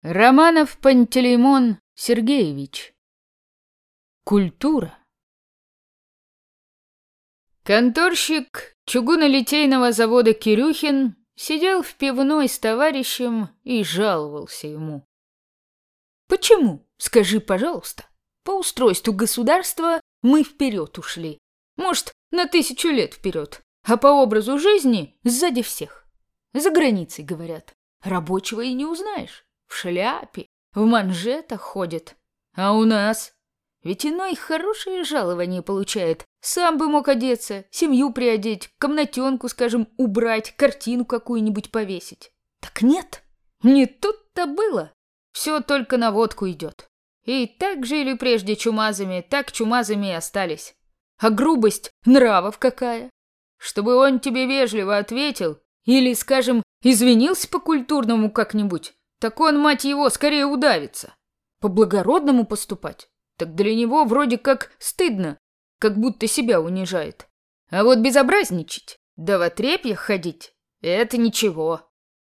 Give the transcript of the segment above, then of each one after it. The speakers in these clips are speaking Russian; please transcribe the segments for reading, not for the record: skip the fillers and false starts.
Романов Пантелеймон Сергеевич. Культура. Конторщик чугунолитейного завода Кирюхин сидел в пивной с товарищем и жаловался ему. Почему, скажи, пожалуйста, по устройству государства мы вперед ушли? Может, на 1000 лет вперед, а по образу жизни сзади всех. За границей, говорят, рабочего и не узнаешь. В шляпе, в манжетах ходит. А у нас? Ведь иной хорошее жалование получает. Сам бы мог одеться, семью приодеть, комнатенку, скажем, убрать, картину какую-нибудь повесить. Так нет, не тут-то было. Все только на водку идет. И так жили прежде чумазами, так чумазами и остались. А грубость нравов какая? Чтобы он тебе вежливо ответил или, скажем, извинился по-культурному как-нибудь, так он, мать его, скорее удавится. По-благородному поступать, так для него вроде как стыдно, как будто себя унижает. А вот безобразничать, да в отрепьях ходить — это ничего.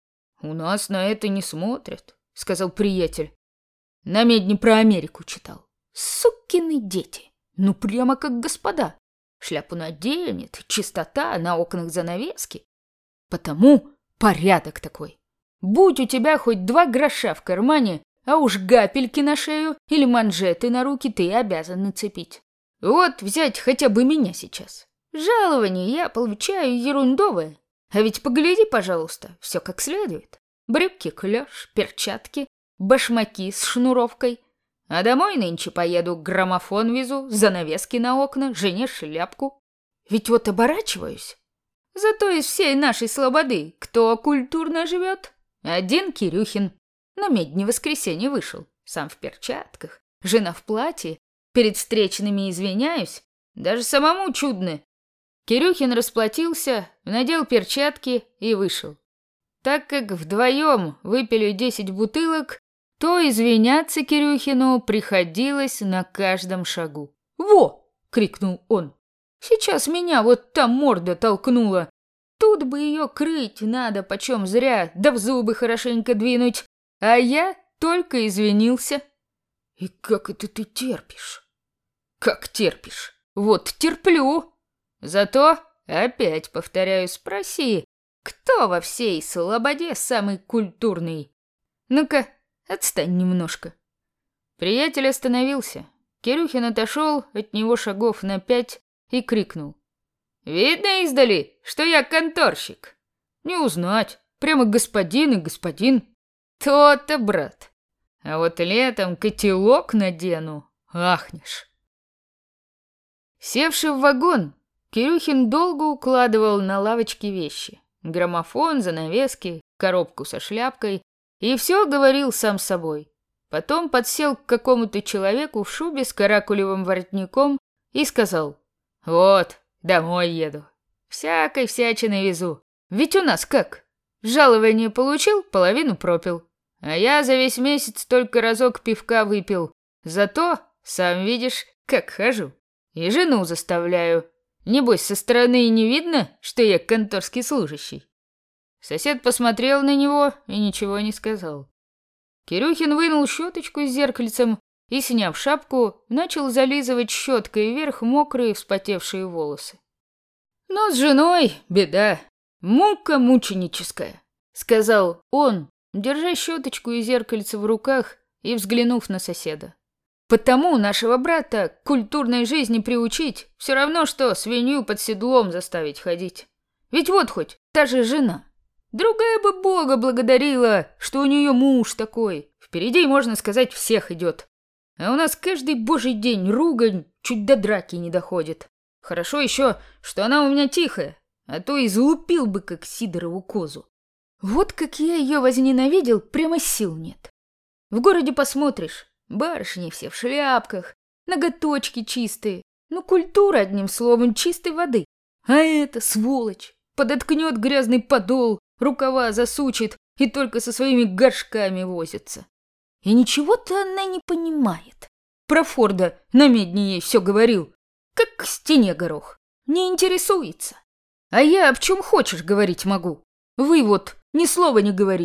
У нас на это не смотрят, — сказал приятель. На медне про Америку читал. Сукины дети, ну прямо как господа. Шляпу наденет, чистота, на окнах занавески. Потому порядок такой. Будь у тебя хоть 2 гроша в кармане, а уж гапельки на шею или манжеты на руки ты обязан нацепить. Вот взять хотя бы меня сейчас. Жалование я получаю ерундовое. А ведь погляди, пожалуйста, все как следует. Брюки клеш, перчатки, башмаки с шнуровкой. А домой нынче поеду, граммофон везу, занавески на окна, жене шляпку. Ведь вот оборачиваюсь. Зато из всей нашей слободы кто культурно живет? Один Кирюхин. На медне воскресенье вышел, сам в перчатках, жена в платье. Перед встречными извиняюсь, даже самому чудно. Кирюхин расплатился, надел перчатки и вышел. Так как вдвоем выпили 10 бутылок, то извиняться Кирюхину приходилось на каждом шагу. «Во!» — крикнул он. «Сейчас меня вот та морда толкнула. Тут бы ее крыть надо почем зря, да в зубы хорошенько двинуть. А я только извинился». «И как это ты терпишь?» «Как терпишь? Вот терплю. Зато, опять повторяю, спроси, кто во всей слободе самый культурный? Ну-ка, отстань немножко». Приятель остановился. Кирюхин отошел от него шагов на 5 и крикнул. «Видно издали, что я конторщик? Не узнать, прямо господин и господин. То-то, брат. А вот летом котелок надену, ахнешь». Севший в вагон, Кирюхин долго укладывал на лавочке вещи. Граммофон, занавески, коробку со шляпкой. И все говорил сам с собой. Потом подсел к какому-то человеку в шубе с каракулевым воротником и сказал: «Вот, домой еду. Всякой всячины везу. Ведь у нас как? Жалование получил, половину пропил. А я за весь месяц только разок пивка выпил. Зато, сам видишь, как хожу. И жену заставляю. Небось, со стороны и не видно, что я конторский служащий». Сосед посмотрел на него и ничего не сказал. Кирюхин вынул щеточку с зеркальцем и, сняв шапку, начал зализывать щеткой вверх мокрые вспотевшие волосы. «Но с женой беда. Мука мученическая», — сказал он, держа щеточку и зеркальце в руках и взглянув на соседа. «Потому нашего брата к культурной жизни приучить все равно, что свинью под седлом заставить ходить. Ведь вот хоть та же жена. Другая бы Бога благодарила, что у нее муж такой. Впереди, можно сказать, всех идет. А у нас каждый божий день ругань чуть до драки не доходит. Хорошо еще, что она у меня тихая, а то и залупил бы, как Сидорову козу. Вот как я ее возненавидел, прямо сил нет. В городе посмотришь, барышни все в шляпках, ноготочки чистые. Ну, культура, одним словом, чистой воды. А эта сволочь подоткнет грязный подол, рукава засучит и только со своими горшками возится. И ничего-то она не понимает. Про Форда на медне ей все говорил, как к стене горох. Не интересуется. А я об чем хочешь говорить могу. Вы вот ни слова не говорите.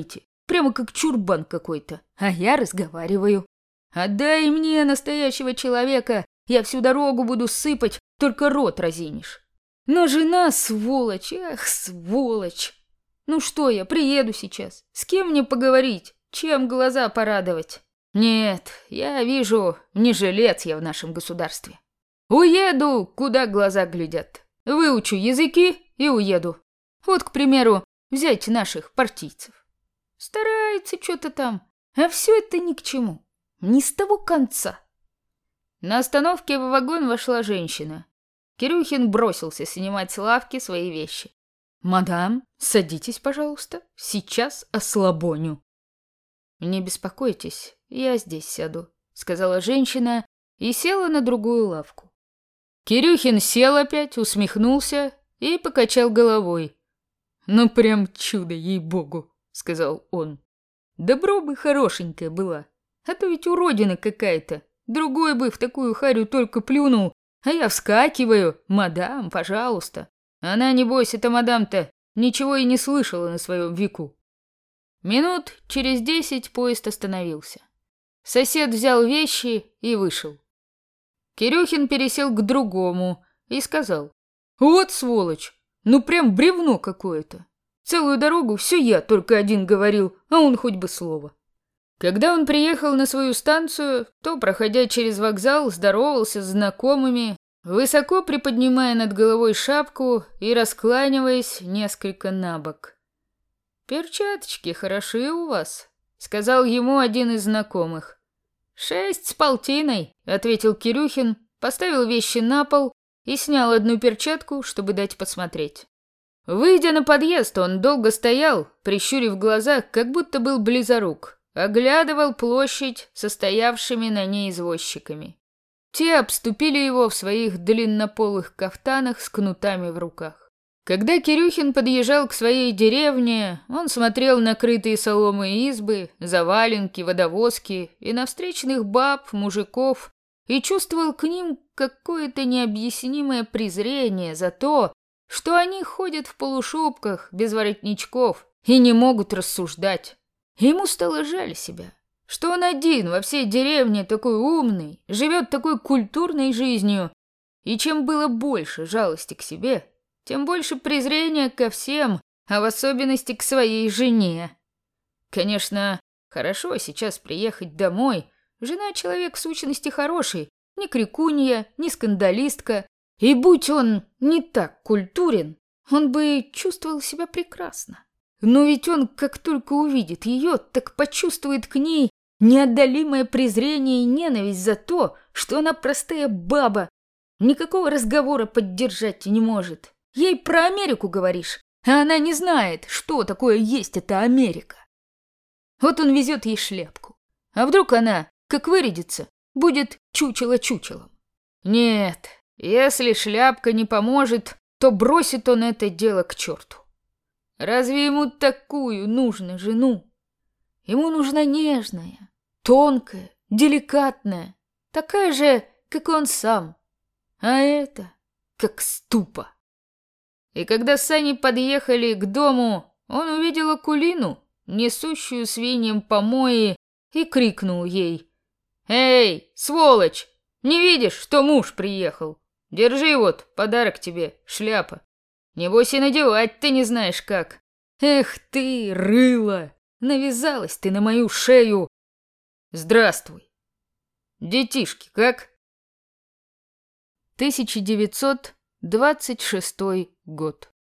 прямо как чурбан какой-то, а я разговариваю. Отдай мне настоящего человека, я всю дорогу буду сыпать, только рот разинешь. Но жена сволочь, эх, сволочь. Ну что я, приеду сейчас, с кем мне поговорить, чем глаза порадовать? Нет, я вижу, не жилец я в нашем государстве. Уеду, куда глаза глядят. Выучу языки и уеду. Вот, к примеру, взять наших партийцев. Стараются что-то там, а все это ни к чему. Ни с того конца. На остановке в вагон вошла женщина. Кирюхин бросился снимать с лавки свои вещи. «Мадам, садитесь, пожалуйста, сейчас ослабоню». «Не беспокойтесь, я здесь сяду», — сказала женщина и села на другую лавку. Кирюхин сел опять, усмехнулся и покачал головой. «Ну прям чудо, ей-богу», — сказал он. «Добро бы хорошенькая была, а то ведь уродина какая-то. Другой бы в такую харю только плюнул, а я вскакиваю, мадам, пожалуйста. Она, небось, эта мадам-то ничего и не слышала на своем веку». Минут через 10 поезд остановился. Сосед взял вещи и вышел. Кирюхин пересел к другому и сказал: «Вот сволочь, ну прям бревно какое-то. Целую дорогу все я только один говорил, а он хоть бы слово». Когда он приехал на свою станцию, то, проходя через вокзал, здоровался с знакомыми, высоко приподнимая над головой шапку и раскланиваясь несколько набок. «Перчаточки хороши у вас», — сказал ему один из знакомых. 6 с полтиной, — ответил Кирюхин, поставил вещи на пол и снял одну перчатку, чтобы дать посмотреть. Выйдя на подъезд, он долго стоял, прищурив глаза, как будто был близорук, оглядывал площадь со стоявшими на ней извозчиками. Те обступили его в своих длиннополых кафтанах с кнутами в руках. Когда Кирюхин подъезжал к своей деревне, он смотрел на крытые соломой избы, заваленки, водовозки и на встречных баб, мужиков, и чувствовал к ним какое-то необъяснимое презрение за то, что они ходят в полушубках, без воротничков, и не могут рассуждать. Ему стало жаль себя, что он один во всей деревне такой умный, живет такой культурной жизнью, и чем было больше жалости к себе, тем больше презрения ко всем, а в особенности к своей жене. Конечно, хорошо сейчас приехать домой. Жена человек в сущности хороший, не крикунья, не скандалистка. И будь он не так культурен, он бы чувствовал себя прекрасно. Но ведь он, как только увидит ее, так почувствует к ней неотдалимое презрение и ненависть за то, что она простая баба, никакого разговора поддержать не может. Ей про Америку говоришь, а она не знает, что такое есть эта Америка. Вот он везет ей шляпку. А вдруг она, как вырядится, будет чучело-чучелом? Нет, если шляпка не поможет, то бросит он это дело к черту. Разве ему такую нужно жену? Ему нужна нежная, тонкая, деликатная, такая же, как он сам. А это как ступа. И когда сани подъехали к дому, он увидел Акулину, несущую свиньям помои, и крикнул ей: «Эй, сволочь, не видишь, что муж приехал? Держи вот, подарок тебе, шляпа. Небось и надевать ты не знаешь как. Эх ты, рыла, навязалась ты на мою шею. Здравствуй. Детишки как?» 1926 год.